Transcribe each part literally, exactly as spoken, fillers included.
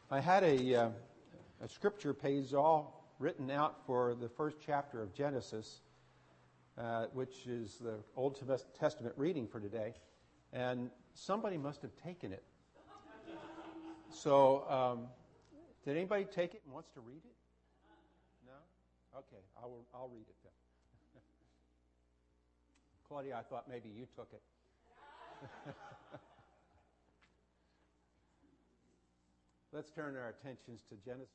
I had a, uh, a scripture page all written out for the first chapter of Genesis, uh, which is the Old Testament reading for today, and somebody must have taken it. So, um, did anybody take it and wants to read it? No? Okay, I will, I'll read it then. Claudia, I thought maybe you took it. Let's turn our attentions to Genesis.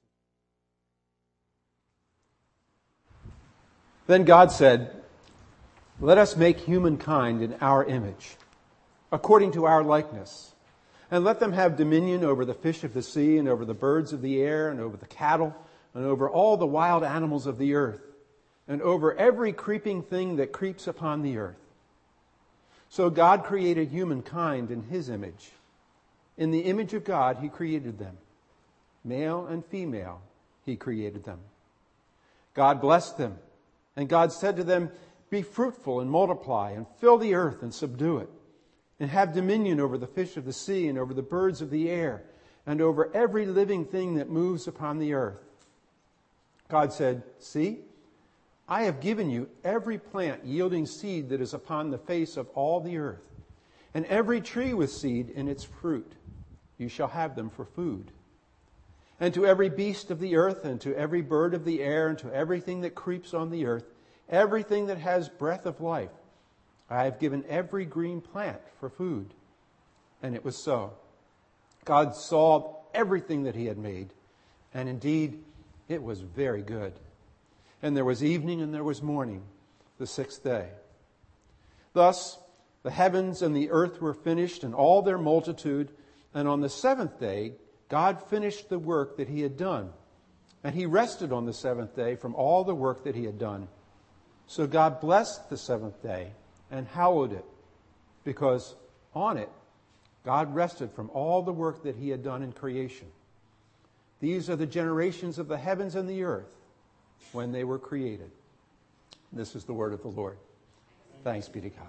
Then God said, "Let us make humankind in our image, according to our likeness, and let them have dominion over the fish of the sea, and over the birds of the air, and over the cattle, and over all the wild animals of the earth, and over every creeping thing that creeps upon the earth." So God created humankind in His image. In the image of God, He created them. Male and female, He created them. God blessed them, and God said to them, "Be fruitful and multiply, and fill the earth and subdue it, and have dominion over the fish of the sea, and over the birds of the air, and over every living thing that moves upon the earth." God said, "See, I have given you every plant yielding seed that is upon the face of all the earth, and every tree with seed in its fruit. You shall have them for food. And to every beast of the earth, and to every bird of the air, and to everything that creeps on the earth, everything that has breath of life, I have given every green plant for food." And it was so. God saw everything that He had made, and indeed it was very good. And there was evening and there was morning, the sixth day. Thus the heavens and the earth were finished, and all their multitude. And on the seventh day God finished the work that He had done, and He rested on the seventh day from all the work that He had done. So God blessed the seventh day and hallowed it, because on it God rested from all the work that He had done in creation. These are the generations of the heavens and the earth when they were created. This is the word of the Lord. Thanks be to God.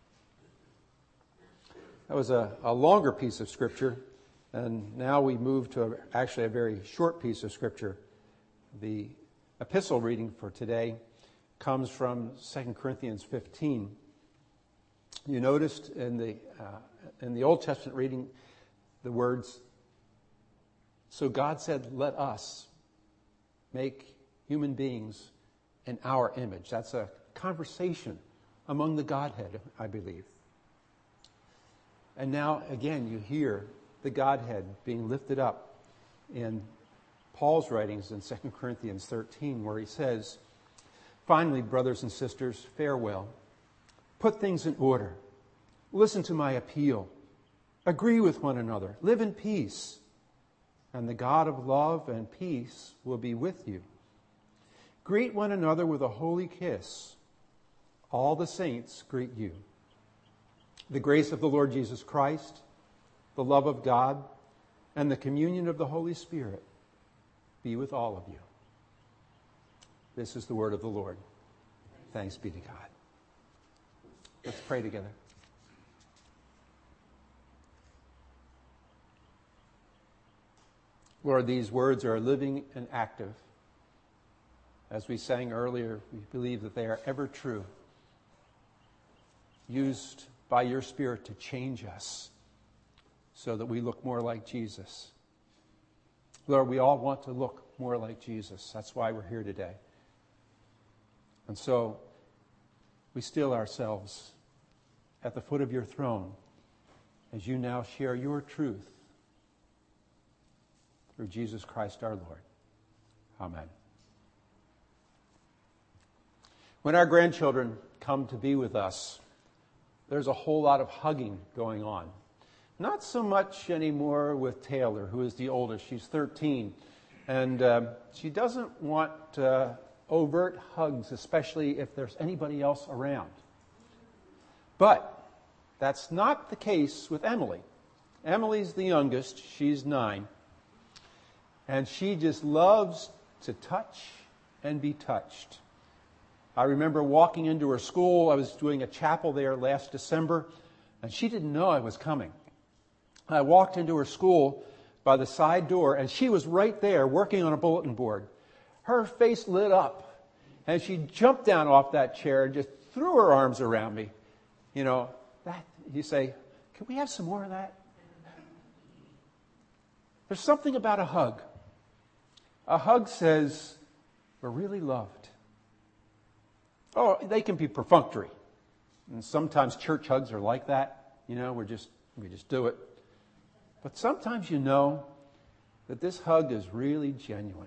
That was a, a longer piece of Scripture, and now we move to a, actually a very short piece of Scripture. The epistle reading for today comes from Second Corinthians fifteen. You noticed in the uh, in the Old Testament reading the words, "So God said, let us make human beings in our image." That's a conversation among the Godhead, I believe. And now, again, you hear the Godhead being lifted up in Paul's writings in Second Corinthians thirteen, where he says, "Finally, brothers and sisters, farewell. Put things in order. Listen to my appeal. Agree with one another. Live in peace. And the God of love and peace will be with you. Greet one another with a holy kiss. All the saints greet you. The grace of the Lord Jesus Christ, the love of God, and the communion of the Holy Spirit be with all of you." This is the word of the Lord. Thanks be to God. Let's pray together. Lord, these words are living and active. As we sang earlier, we believe that they are ever true, used by your Spirit to change us so that we look more like Jesus. Lord, we all want to look more like Jesus. That's why we're here today. And so we still ourselves at the foot of your throne as you now share your truth through Jesus Christ our Lord. Amen. When our grandchildren come to be with us, there's a whole lot of hugging going on. Not so much anymore with Taylor, who is the oldest. She's thirteen. And uh, she doesn't want uh, overt hugs, especially if there's anybody else around. But that's not the case with Emily. Emily's the youngest. She's nine. And she just loves to touch and be touched. I remember walking into her school. I was doing a chapel there last December, and she didn't know I was coming. I walked into her school by the side door, and she was right there working on a bulletin board. Her face lit up, and she jumped down off that chair and just threw her arms around me. You know, that you say, can we have some more of that? There's something about a hug. A hug says, we're really loved. Oh, they can be perfunctory. And sometimes church hugs are like that. You know, we're just, we just do it. But sometimes you know that this hug is really genuine.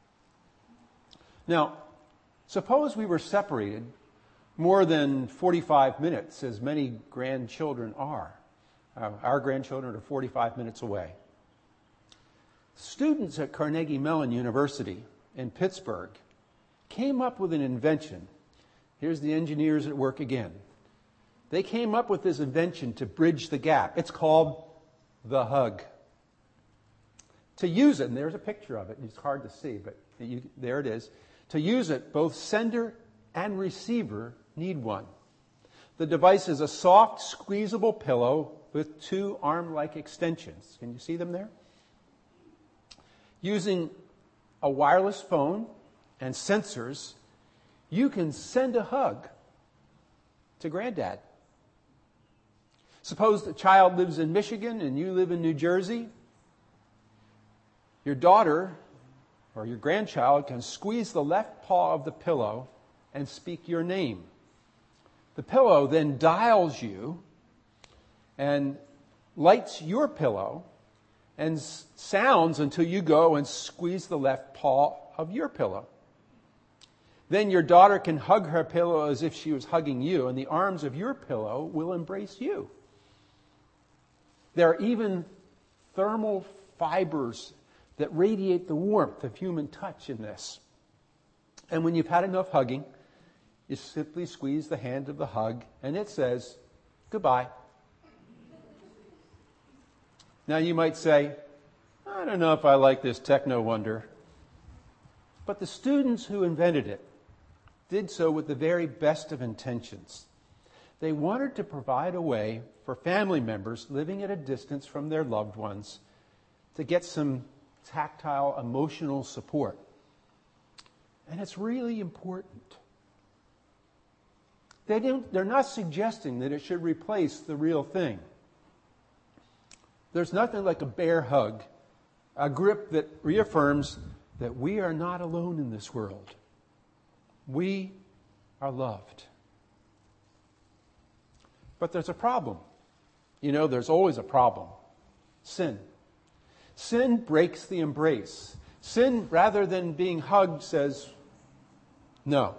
Now, suppose we were separated more than forty-five minutes, as many grandchildren are. Uh, our grandchildren are forty-five minutes away. Students at Carnegie Mellon University in Pittsburgh came up with an invention. Here's the engineers at work again. They came up with this invention to bridge the gap. It's called the hug. To use it, and there's a picture of it, it's hard to see, but you, there it is. To use it, both sender and receiver need one. The device is a soft, squeezable pillow with two arm-like extensions. Can you see them there? Using a wireless phone and sensors, you can send a hug to Granddad. Suppose the child lives in Michigan and you live in New Jersey. Your daughter or your grandchild can squeeze the left paw of the pillow and speak your name. The pillow then dials you and lights your pillow and sounds until you go and squeeze the left paw of your pillow. Then your daughter can hug her pillow as if she was hugging you, and the arms of your pillow will embrace you. There are even thermal fibers that radiate the warmth of human touch in this. And when you've had enough hugging, you simply squeeze the hand of the hug, and it says, goodbye. Now you might say, I don't know if I like this techno wonder. But the students who invented it did so with the very best of intentions. They wanted to provide a way for family members living at a distance from their loved ones to get some tactile, emotional support. And it's really important. They don't, they're not suggesting that it should replace the real thing. There's nothing like a bear hug, a grip that reaffirms that we are not alone in this world. We are loved. But there's a problem. You know, there's always a problem. Sin. Sin breaks the embrace. Sin, rather than being hugged, says, no.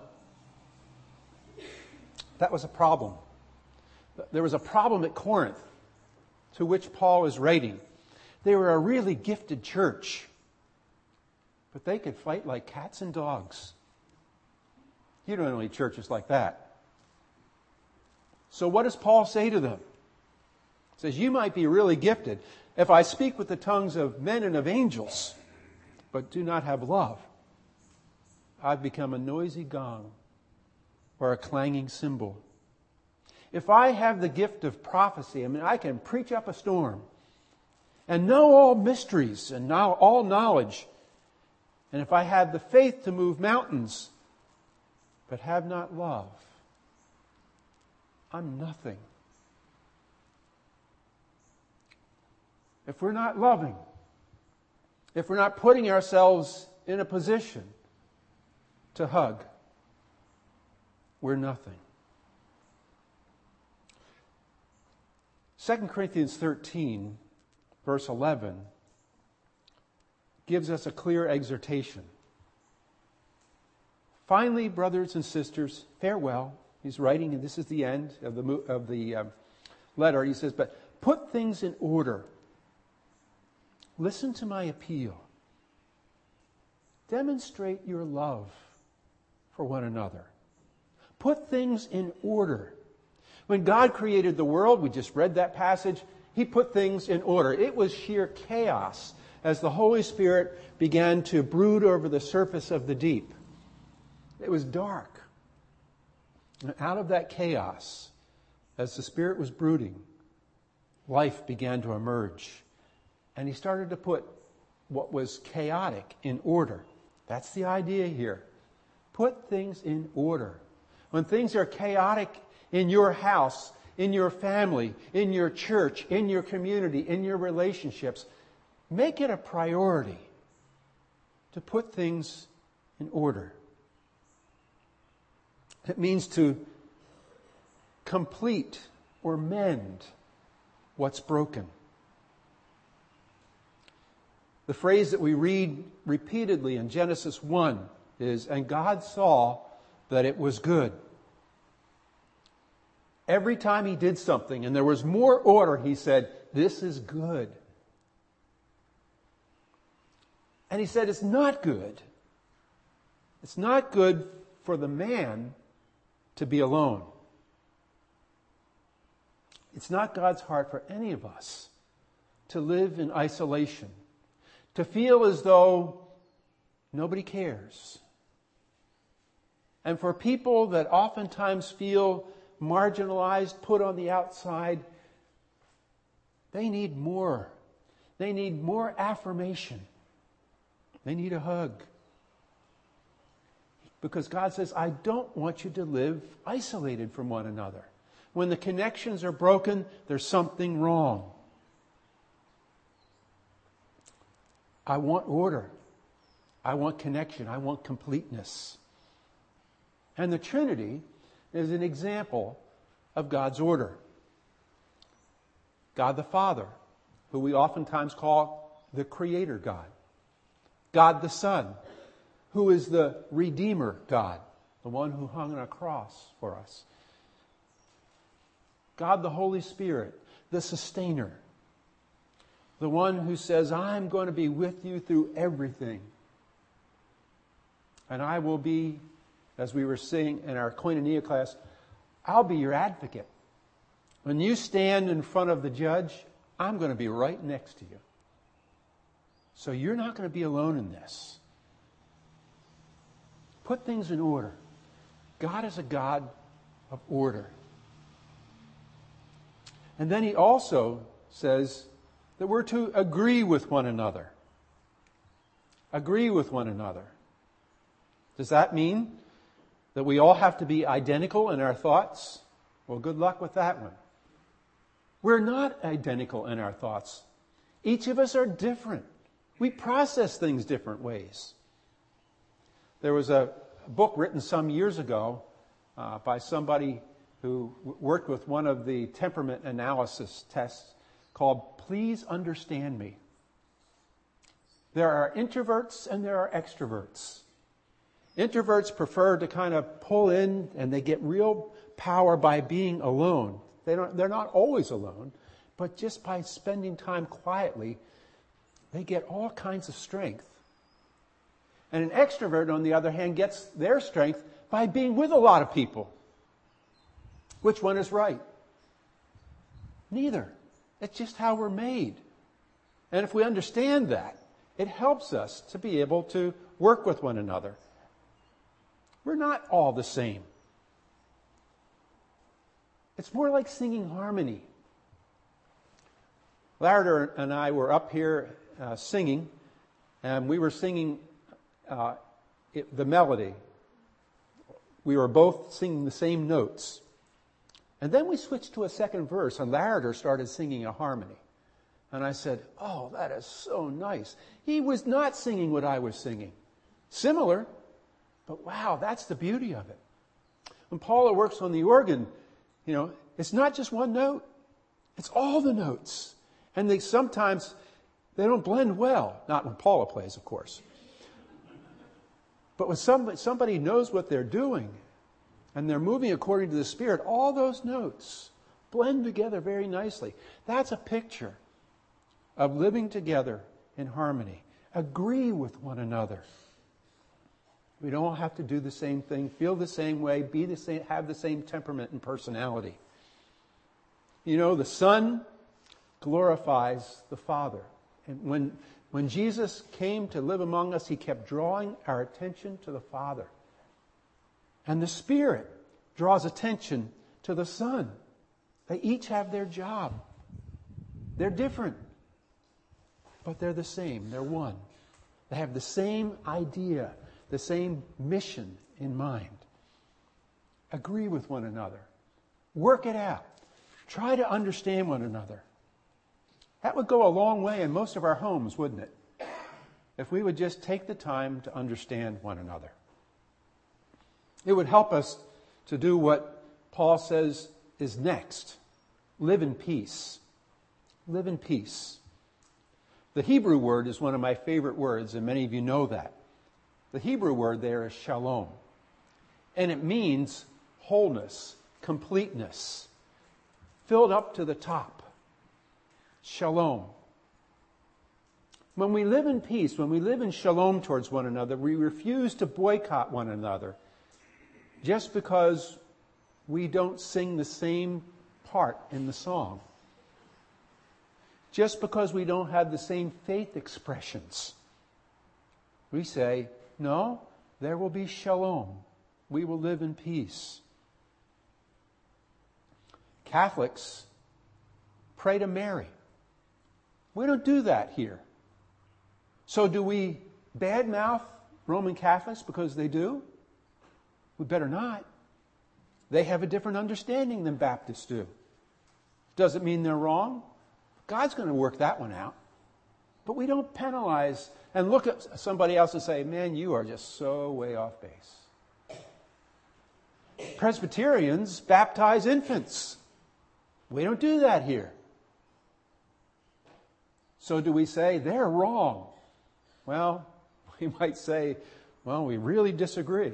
That was a problem. There was a problem at Corinth, to which Paul is writing. They were a really gifted church, but they could fight like cats and dogs. You don't know any churches like that. So what does Paul say to them? He says, you might be really gifted. If I speak with the tongues of men and of angels, but do not have love, I've become a noisy gong or a clanging cymbal. If I have the gift of prophecy, I mean, I can preach up a storm and know all mysteries and know all knowledge. And if I have the faith to move mountains, but have not love, I'm nothing. If we're not loving, if we're not putting ourselves in a position to hug, we're nothing. Second Corinthians thirteen, verse eleven, gives us a clear exhortation. Finally, brothers and sisters, farewell. He's writing, and this is the end of the, of the um, letter. He says, but put things in order. Listen to my appeal. Demonstrate your love for one another. Put things in order. When God created the world, we just read that passage, He put things in order. It was sheer chaos as the Holy Spirit began to brood over the surface of the deep. It was dark. And out of that chaos, as the Spirit was brooding, life began to emerge. And he started to put what was chaotic in order. That's the idea here. Put things in order. When things are chaotic in your house, in your family, in your church, in your community, in your relationships, make it a priority to put things in order. It means to complete or mend what's broken. The phrase that we read repeatedly in Genesis one is, "And God saw that it was good." Every time he did something and there was more order, he said, "This is good." And he said, it's not good. It's not good for the man to be alone. It's not God's heart for any of us to live in isolation, to feel as though nobody cares. And for people that oftentimes feel marginalized, put on the outside, they need more. They need more affirmation. They need a hug. Because God says, I don't want you to live isolated from one another. When the connections are broken, there's something wrong. I want order. I want connection. I want completeness. And the Trinity is an example of God's order. God the Father, who we oftentimes call the Creator God. God the Son, who is the Redeemer God, the one who hung on a cross for us. God the Holy Spirit, the Sustainer, the one who says, I'm going to be with you through everything. And I will be, as we were saying in our Koinonia class, I'll be your advocate. When you stand in front of the judge, I'm going to be right next to you. So you're not going to be alone in this. Put things in order. God is a God of order. And then he also says that we're to agree with one another. Agree with one another. Does that mean that we all have to be identical in our thoughts? Well, good luck with that one. We're not identical in our thoughts. Each of us are different. We process things different ways. There was a book written some years ago uh, by somebody who w- worked with one of the temperament analysis tests called Please Understand Me. There are introverts and there are extroverts. Introverts prefer to kind of pull in and they get real power by being alone. They don't, they're not always alone, but just by spending time quietly, they get all kinds of strength. And an extrovert, on the other hand, gets their strength by being with a lot of people. Which one is right? Neither. It's just how we're made. And if we understand that, it helps us to be able to work with one another. We're not all the same. It's more like singing harmony. Larder and I were up here uh, singing, and we were singing uh, it, the melody. We were both singing the same notes. And then we switched to a second verse, and Larder started singing a harmony. And I said, oh, that is so nice. He was not singing what I was singing. Similar, but wow, that's the beauty of it. When Paula works on the organ, you know, it's not just one note. It's all the notes. And they sometimes, they don't blend well. Not when Paula plays, of course. But when somebody, somebody knows what they're doing and they're moving according to the Spirit, all those notes blend together very nicely. That's a picture of living together in harmony. Agree with one another. We don't all have to do the same thing, feel the same way, be the same, have the same temperament and personality. You know, the Son glorifies the Father. And when, when Jesus came to live among us, he kept drawing our attention to the Father. And the Spirit draws attention to the Son. They each have their job. They're different. but they're the same. They're one. They have the same idea, the same mission in mind. Agree with one another. Work it out. Try to understand one another. That would go a long way in most of our homes, wouldn't it? If we would just take the time to understand one another. It would help us to do what Paul says is next. Live in peace. Live in peace. The Hebrew word is one of my favorite words, and many of you know that. The Hebrew word there is shalom. And it means wholeness, completeness, filled up to the top. Shalom. When we live in peace, when we live in shalom towards one another, we refuse to boycott one another just because we don't sing the same part in the song. Just because we don't have the same faith expressions. We say, no, there will be shalom. We will live in peace. Catholics pray to Mary. We don't do that here. So do we badmouth Roman Catholics because they do? We better not. They have a different understanding than Baptists do. Does it mean they're wrong? God's going to work that one out. But we don't penalize and look at somebody else and say, man, you are just so way off base. Presbyterians baptize infants. We don't do that here. So do we say they're wrong? Well, we might say, well, we really disagree.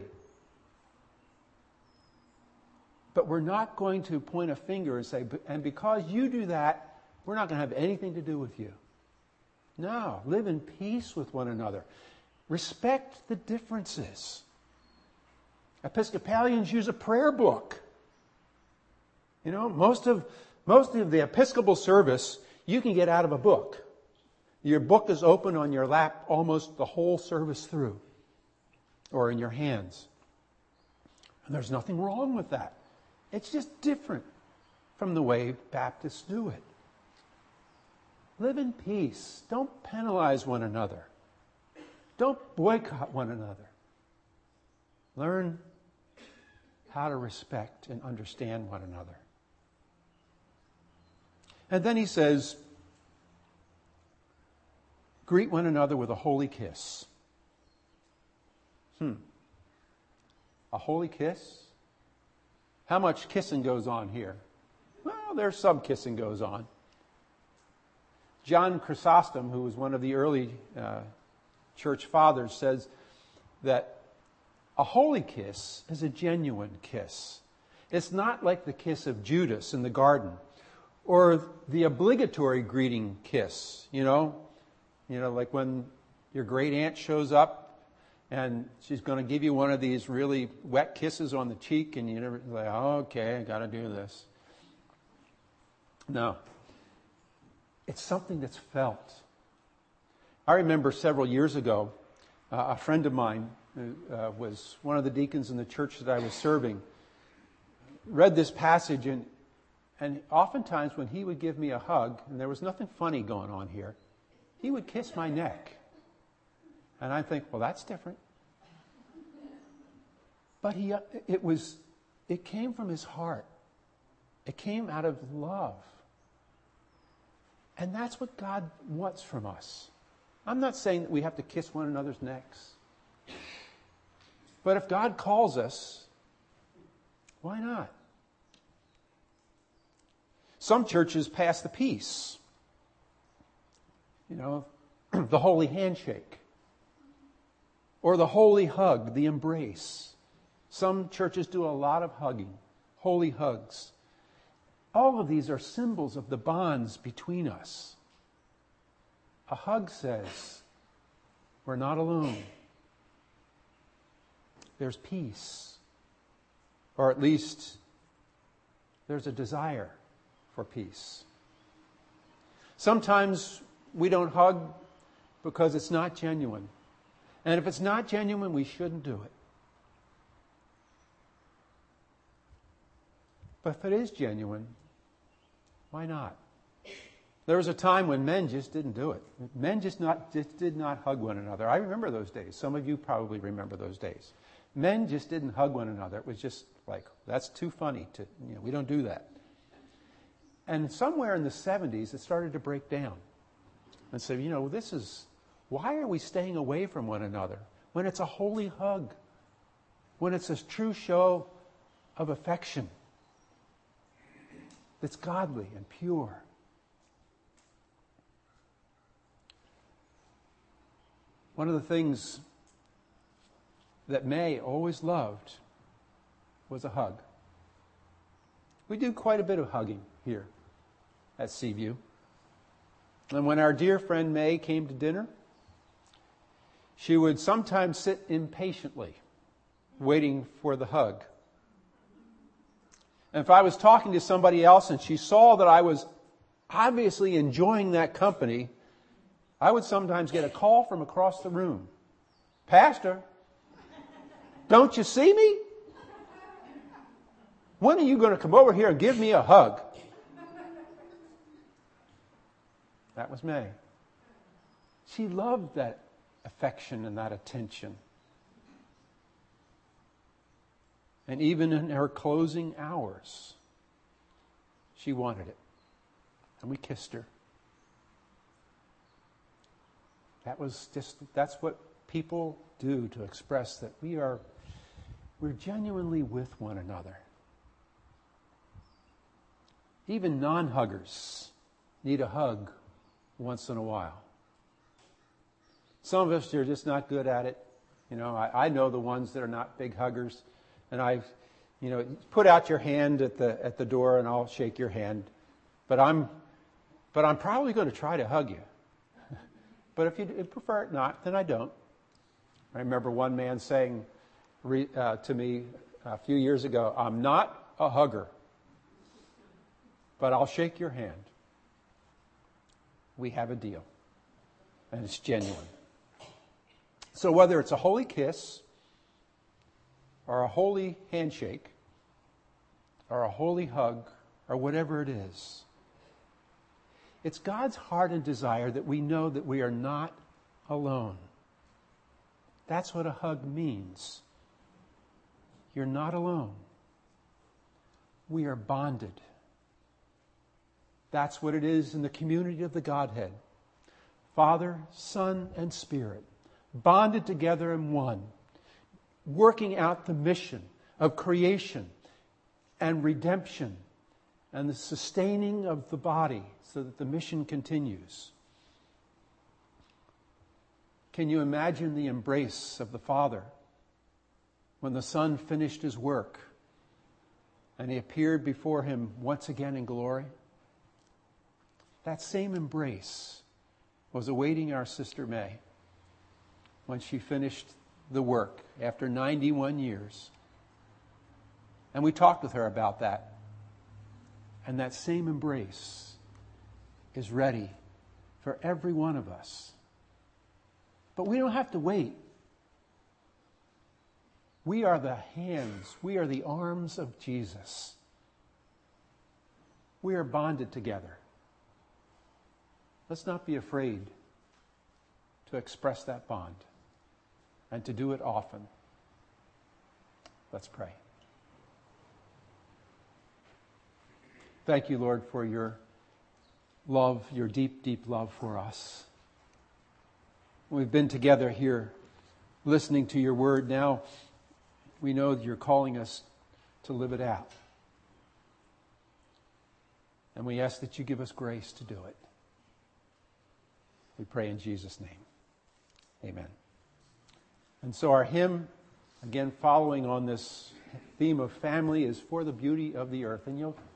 But we're not going to point a finger and say, and because you do that, we're not going to have anything to do with you. No, live in peace with one another. Respect the differences. Episcopalians use a prayer book. You know, most of most of the Episcopal service you can get out of a book. Your book is open on your lap almost the whole service through, or in your hands. And there's nothing wrong with that. It's just different from the way Baptists do it. Live in peace. Don't penalize one another. Don't boycott one another. Learn how to respect and understand one another. And then he says, greet one another with a holy kiss. Hmm. A holy kiss? How much kissing goes on here? Well, there's some kissing goes on. John Chrysostom, who was one of the early uh, church fathers, says that a holy kiss is a genuine kiss. It's not like the kiss of Judas in the garden, or the obligatory greeting kiss, you know, you know, like when your great aunt shows up and she's going to give you one of these really wet kisses on the cheek, and you're like, oh, okay, I got to do this. No. It's something that's felt. I remember several years ago, uh, a friend of mine who uh, was one of the deacons in the church that I was serving, read this passage, and and oftentimes when he would give me a hug, and there was nothing funny going on here, he would kiss my neck. And I think, well, that's different. But he, it was, it came from his heart. It came out of love. And that's what God wants from us. I'm not saying that we have to kiss one another's necks. But if God calls us, why not? Some churches pass the peace. You know, the holy handshake. Or the holy hug, the embrace. Some churches do a lot of hugging, holy hugs. All of these are symbols of the bonds between us. A hug says, we're not alone. There's peace. Or at least, there's a desire for peace. Sometimes we don't hug because it's not genuine. And if it's not genuine, we shouldn't do it. But if it is genuine, why not? There was a time when men just didn't do it. Men just not just did not hug one another. I remember those days. Some of you probably remember those days. Men just didn't hug one another. It was just like, that's too funny to, you know, we don't do that. And somewhere in the seventies, it started to break down. And say, you know, this is, why are we staying away from one another when it's a holy hug, when it's a true show of affection that's godly and pure? One of the things that May always loved was a hug. We do quite a bit of hugging here at Seaview. And when our dear friend May came to dinner, she would sometimes sit impatiently, waiting for the hug. And if I was talking to somebody else and she saw that I was obviously enjoying that company, I would sometimes get a call from across the room. Pastor, don't you see me? When are you going to come over here and give me a hug? That was May. She loved that affection and that attention. And even in her closing hours, she wanted it. And we kissed her. That was just, that's what people do to express that we are, we're genuinely with one another. Even non-huggers need a hug once in a while. Some of us are just not good at it. You know, I, I know the ones that are not big huggers. And I've, you know, put out your hand at the at the door and I'll shake your hand. But I'm, but I'm probably going to try to hug you. But if you prefer it not, then I don't. I remember one man saying re, uh, to me a few years ago, I'm not a hugger, but I'll shake your hand. We have a deal, and it's genuine. So whether it's a holy kiss or a holy handshake or a holy hug or whatever it is, it's God's heart and desire that we know that we are not alone. That's what a hug means. You're not alone. We are bonded. That's what it is in the community of the Godhead. Father, Son, and Spirit, bonded together in one, working out the mission of creation and redemption and the sustaining of the body so that the mission continues. Can you imagine the embrace of the Father when the Son finished his work and he appeared before him once again in glory? That same embrace was awaiting our sister May when she finished the work after ninety-one years. And we talked with her about that. And that same embrace is ready for every one of us. But we don't have to wait. We are the hands, we are the arms of Jesus. We are bonded together. Let's not be afraid to express that bond and to do it often. Let's pray. Thank you, Lord, for your love, your deep, deep love for us. We've been together here listening to your word. Now we know that you're calling us to live it out. And we ask that you give us grace to do it. We pray in Jesus' name. Amen. And so our hymn, again following on this theme of family, is For the Beauty of the Earth. And you'll